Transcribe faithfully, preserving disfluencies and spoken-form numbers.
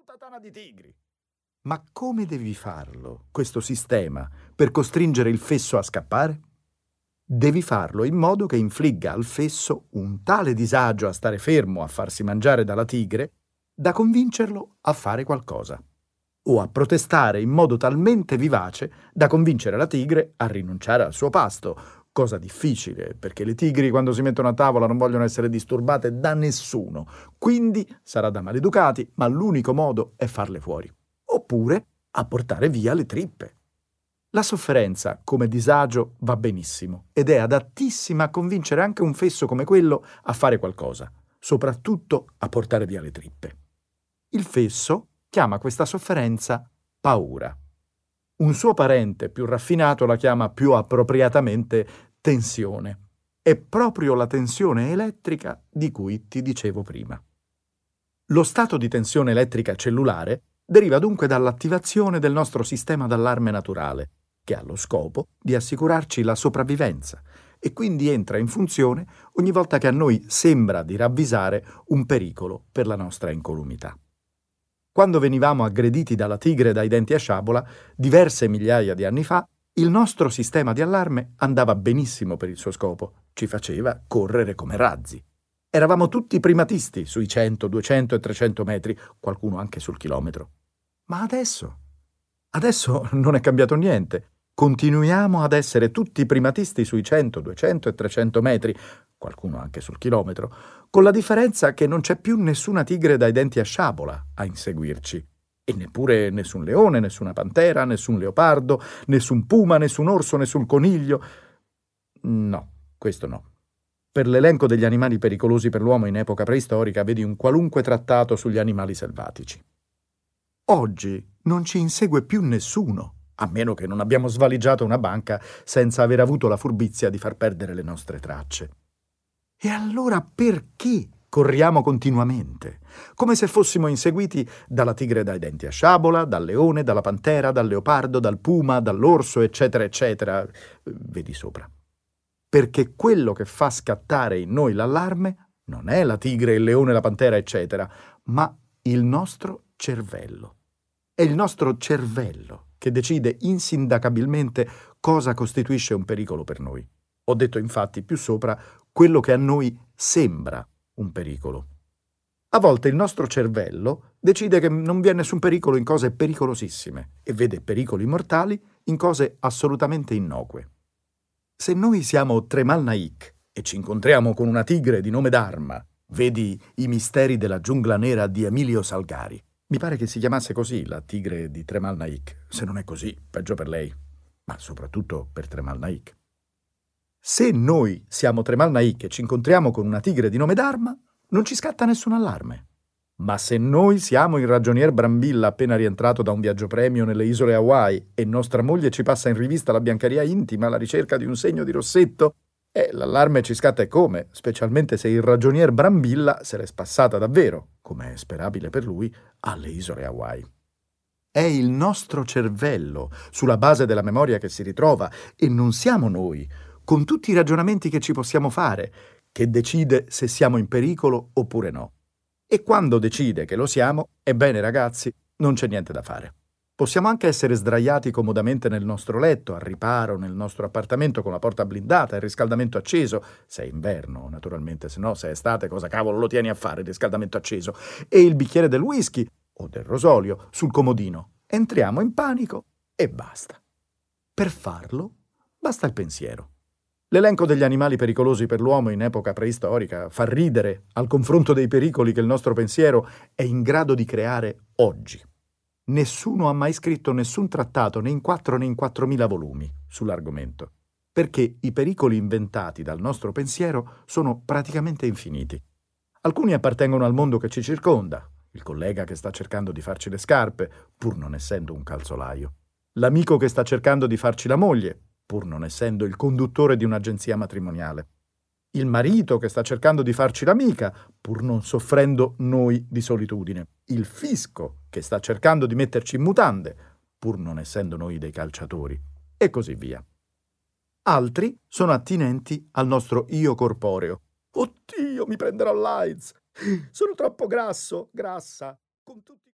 Saluta tana di tigri! Ma come devi farlo, questo sistema, per costringere il fesso a scappare? Devi farlo in modo che infligga al fesso un tale disagio a stare fermo a farsi mangiare dalla tigre da convincerlo a fare qualcosa, o a protestare in modo talmente vivace da convincere la tigre a rinunciare al suo pasto, cosa difficile, perché le tigri quando si mettono a tavola non vogliono essere disturbate da nessuno, quindi sarà da maleducati, ma l'unico modo è farle fuori, oppure a portare via le trippe. La sofferenza come disagio va benissimo ed è adattissima a convincere anche un fesso come quello a fare qualcosa, soprattutto a portare via le trippe. Il fesso chiama questa sofferenza paura. Un suo parente più raffinato la chiama più appropriatamente tensione. È proprio la tensione elettrica di cui ti dicevo prima. Lo stato di tensione elettrica cellulare deriva dunque dall'attivazione del nostro sistema d'allarme naturale, che ha lo scopo di assicurarci la sopravvivenza e quindi entra in funzione ogni volta che a noi sembra di ravvisare un pericolo per la nostra incolumità. Quando venivamo aggrediti dalla tigre dai denti a sciabola, diverse migliaia di anni fa, il nostro sistema di allarme andava benissimo per il suo scopo, ci faceva correre come razzi. Eravamo tutti primatisti sui cento, duecento e trecento metri, qualcuno anche sul chilometro. Ma adesso? Adesso non è cambiato niente. Continuiamo ad essere tutti primatisti sui cento, duecento e trecento metri, qualcuno anche sul chilometro, con la differenza che non c'è più nessuna tigre dai denti a sciabola a inseguirci, e neppure nessun leone, nessuna pantera, nessun leopardo, nessun puma, nessun orso, nessun coniglio. No, questo no. Per l'elenco degli animali pericolosi per l'uomo in epoca preistorica vedi un qualunque trattato sugli animali selvatici. Oggi non ci insegue più nessuno, a meno che non abbiamo svaligiato una banca senza aver avuto la furbizia di far perdere le nostre tracce. E allora perché corriamo continuamente, come se fossimo inseguiti dalla tigre dai denti a sciabola, dal leone, dalla pantera, dal leopardo, dal puma, dall'orso, eccetera, eccetera? Vedi sopra. Perché quello che fa scattare in noi l'allarme non è la tigre, il leone, la pantera, eccetera, ma il nostro cervello. È il nostro cervello che decide insindacabilmente cosa costituisce un pericolo per noi. Ho detto infatti più sopra quello che a noi sembra un pericolo. A volte il nostro cervello decide che non vi è nessun pericolo in cose pericolosissime e vede pericoli mortali in cose assolutamente innocue. Se noi siamo Tremal Naik e ci incontriamo con una tigre di nome Dharma, vedi I misteri della giungla nera di Emilio Salgari. Mi pare che si chiamasse così la tigre di Tremal Naik. Se non è così, peggio per lei, ma soprattutto per Tremal Naik. Se noi siamo Tremal Naik e ci incontriamo con una tigre di nome Dharma, non ci scatta nessun allarme. Ma se noi siamo il ragionier Brambilla appena rientrato da un viaggio premio nelle isole Hawaii e nostra moglie ci passa in rivista la biancheria intima alla ricerca di un segno di rossetto, eh, l'allarme ci scatta e come, specialmente se il ragionier Brambilla se l'è spassata davvero, come è sperabile per lui, alle isole Hawaii. È il nostro cervello, sulla base della memoria che si ritrova, e non siamo noi, con tutti i ragionamenti che ci possiamo fare, che decide se siamo in pericolo oppure no. E quando decide che lo siamo, ebbene ragazzi, non c'è niente da fare. Possiamo anche essere sdraiati comodamente nel nostro letto, al riparo, nel nostro appartamento con la porta blindata, il riscaldamento acceso, se è inverno naturalmente, se no se è estate cosa cavolo lo tieni a fare il riscaldamento acceso, e il bicchiere del whisky o del rosolio sul comodino. Entriamo in panico e basta. Per farlo basta il pensiero. L'elenco degli animali pericolosi per l'uomo in epoca preistorica fa ridere al confronto dei pericoli che il nostro pensiero è in grado di creare oggi. Nessuno ha mai scritto nessun trattato né in quattro né in quattromila volumi sull'argomento, perché i pericoli inventati dal nostro pensiero sono praticamente infiniti. Alcuni appartengono al mondo che ci circonda, il collega che sta cercando di farci le scarpe, pur non essendo un calzolaio, l'amico che sta cercando di farci la moglie, pur non essendo il conduttore di un'agenzia matrimoniale, il marito che sta cercando di farci l'amica, pur non soffrendo noi di solitudine, il fisco che sta cercando di metterci in mutande, pur non essendo noi dei calciatori, e così via. Altri sono attinenti al nostro io corporeo. Oddio, mi prenderò l'AIDS! Sono troppo grasso, grassa, con tutti